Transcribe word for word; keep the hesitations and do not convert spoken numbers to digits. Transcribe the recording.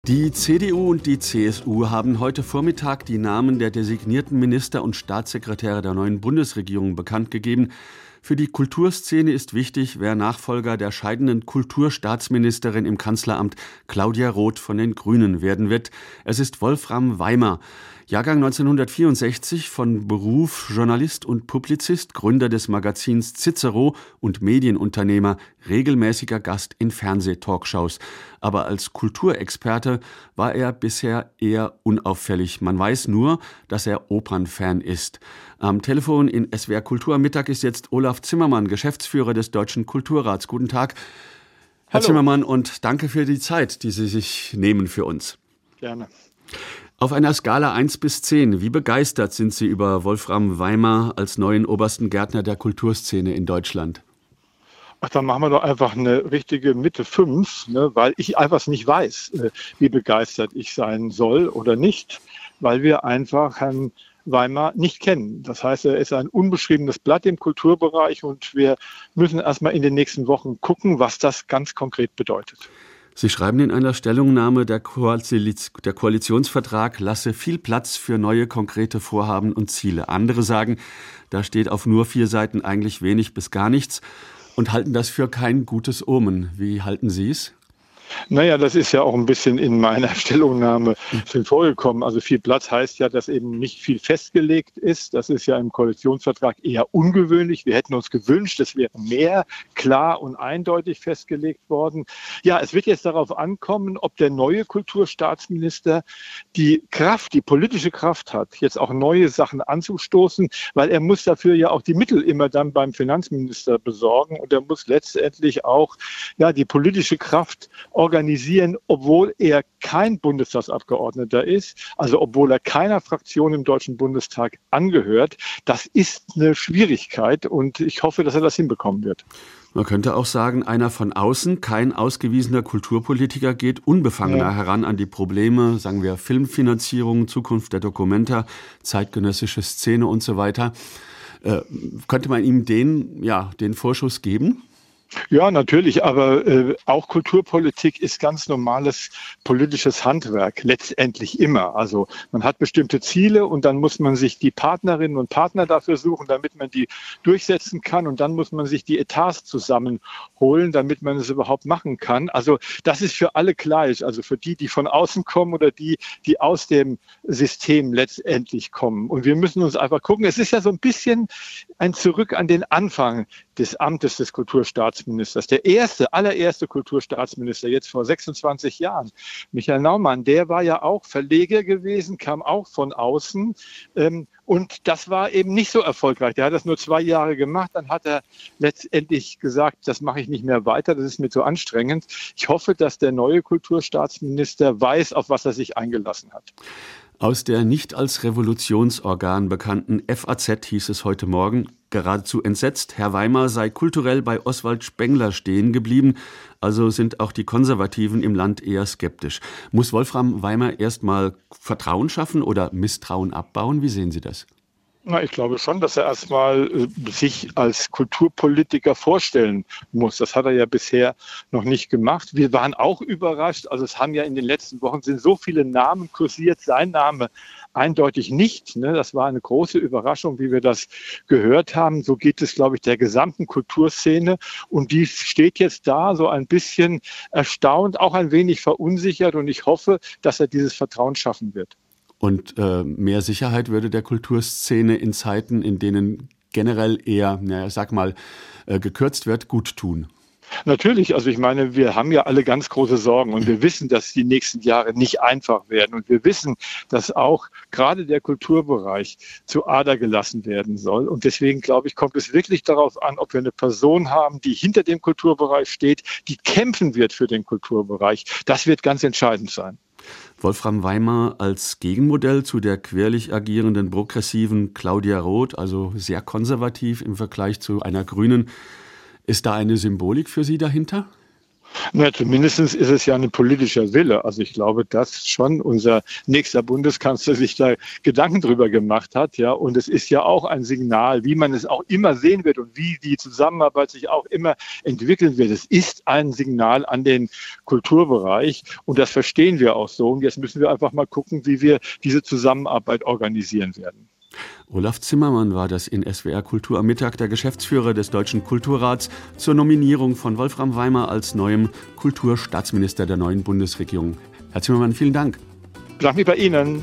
Die C D U und die C S U haben heute Vormittag die Namen der designierten Minister und Staatssekretäre der neuen Bundesregierung bekannt gegeben. Für die Kulturszene ist wichtig, wer Nachfolger der scheidenden Kulturstaatsministerin im Kanzleramt Claudia Roth von den Grünen werden wird. Es ist Wolfram Weimer, Jahrgang neunzehnhundertvierundsechzig, von Beruf Journalist und Publizist, Gründer des Magazins Cicero und Medienunternehmer, regelmäßiger Gast in Fernsehtalkshows. Aber als Kulturexperte war er bisher eher unauffällig. Man weiß nur, dass er Opernfan ist. Am Telefon in S W R Kultur am Mittag ist jetzt Olaf Zimmermann, Geschäftsführer des Deutschen Kulturrats. Guten Tag, Herr Hallo. Zimmermann, und danke für die Zeit, die Sie sich nehmen für uns. Gerne. Auf einer Skala eins bis zehn, wie begeistert sind Sie über Wolfram Weimer als neuen obersten Gärtner der Kulturszene in Deutschland? Ach, dann machen wir doch einfach eine richtige Mitte fünf, ne, weil ich einfach nicht weiß, äh, wie begeistert ich sein soll oder nicht, weil wir einfach Herrn Weimer nicht kennen. Das heißt, er ist ein unbeschriebenes Blatt im Kulturbereich und wir müssen erstmal in den nächsten Wochen gucken, was das ganz konkret bedeutet. Sie schreiben in einer Stellungnahme, der, Koaliz- der Koalitionsvertrag lasse viel Platz für neue konkrete Vorhaben und Ziele. Andere sagen, da steht auf nur vier Seiten eigentlich wenig bis gar nichts und halten das für kein gutes Omen. Wie halten Sie es? Naja, das ist ja auch ein bisschen in meiner Stellungnahme schon vorgekommen. Also viel Platz heißt ja, dass eben nicht viel festgelegt ist. Das ist ja im Koalitionsvertrag eher ungewöhnlich. Wir hätten uns gewünscht, es wäre mehr klar und eindeutig festgelegt worden. Ja, es wird jetzt darauf ankommen, ob der neue Kulturstaatsminister die Kraft, die politische Kraft hat, jetzt auch neue Sachen anzustoßen, weil er muss dafür ja auch die Mittel immer dann beim Finanzminister besorgen und er muss letztendlich auch ja die politische Kraft organisieren, obwohl er kein Bundestagsabgeordneter ist, also obwohl er keiner Fraktion im Deutschen Bundestag angehört. Das ist eine Schwierigkeit und ich hoffe, dass er das hinbekommen wird. Man könnte auch sagen, einer von außen, kein ausgewiesener Kulturpolitiker, geht unbefangener ja. heran an die Probleme, sagen wir Filmfinanzierung, Zukunft der Dokumenta, zeitgenössische Szene und so weiter. Äh, könnte man ihm den, ja, den Vorschuss geben? Ja, natürlich, aber äh, auch Kulturpolitik ist ganz normales politisches Handwerk, letztendlich immer. Also man hat bestimmte Ziele und dann muss man sich die Partnerinnen und Partner dafür suchen, damit man die durchsetzen kann und dann muss man sich die Etats zusammenholen, damit man es überhaupt machen kann. Also das ist für alle gleich, also für die, die von außen kommen oder die, die aus dem System letztendlich kommen. Und wir müssen uns einfach gucken, es ist ja so ein bisschen ein Zurück an den Anfang des Amtes des Kulturstaatsministers. Der erste, allererste Kulturstaatsminister, jetzt vor sechsundzwanzig Jahren, Michael Naumann, der war ja auch Verleger gewesen, kam auch von außen. Ähm, und das war eben nicht so erfolgreich. Der hat das nur zwei Jahre gemacht. Dann hat er letztendlich gesagt, das mache ich nicht mehr weiter, das ist mir zu anstrengend. Ich hoffe, dass der neue Kulturstaatsminister weiß, auf was er sich eingelassen hat. Aus der nicht als Revolutionsorgan bekannten F A Z hieß es heute Morgen, geradezu entsetzt, Herr Weimer sei kulturell bei Oswald Spengler stehen geblieben, also sind auch die Konservativen im Land eher skeptisch. Muss Wolfram Weimer erst mal Vertrauen schaffen oder Misstrauen abbauen? Wie sehen Sie das? Na, ich glaube schon, dass er erstmal äh, sich als Kulturpolitiker vorstellen muss. Das hat er ja bisher noch nicht gemacht. Wir waren auch überrascht. Also es haben ja in den letzten Wochen sind so viele Namen kursiert. Sein Name eindeutig nicht. Ne? Das war eine große Überraschung, wie wir das gehört haben. So geht es, glaube ich, der gesamten Kulturszene. Und die steht jetzt da so ein bisschen erstaunt, auch ein wenig verunsichert. Und ich hoffe, dass er dieses Vertrauen schaffen wird. Und äh, mehr Sicherheit würde der Kulturszene in Zeiten, in denen generell eher, naja, sag mal, äh, gekürzt wird, gut tun. Natürlich, also ich meine, wir haben ja alle ganz große Sorgen und wir wissen, dass die nächsten Jahre nicht einfach werden und wir wissen, dass auch gerade der Kulturbereich zu Ader gelassen werden soll und deswegen, glaube ich, kommt es wirklich darauf an, ob wir eine Person haben, die hinter dem Kulturbereich steht, die kämpfen wird für den Kulturbereich. Das wird ganz entscheidend sein. Wolfram Weimer als Gegenmodell zu der querlich agierenden progressiven Claudia Roth, also sehr konservativ im Vergleich zu einer Grünen. Ist da eine Symbolik für Sie dahinter? Na, zumindest ist es ja ein politischer Wille. Also ich glaube, dass schon unser nächster Bundeskanzler sich da Gedanken drüber gemacht hat. Ja, und es ist ja auch ein Signal, wie man es auch immer sehen wird und wie die Zusammenarbeit sich auch immer entwickeln wird. Es ist ein Signal an den Kulturbereich und das verstehen wir auch so. Und jetzt müssen wir einfach mal gucken, wie wir diese Zusammenarbeit organisieren werden. Olaf Zimmermann war das in S W R Kultur am Mittag, der Geschäftsführer des Deutschen Kulturrats, zur Nominierung von Wolfram Weimer als neuem Kulturstaatsminister der neuen Bundesregierung. Herr Zimmermann, vielen Dank. Ich bedanke mich bei Ihnen.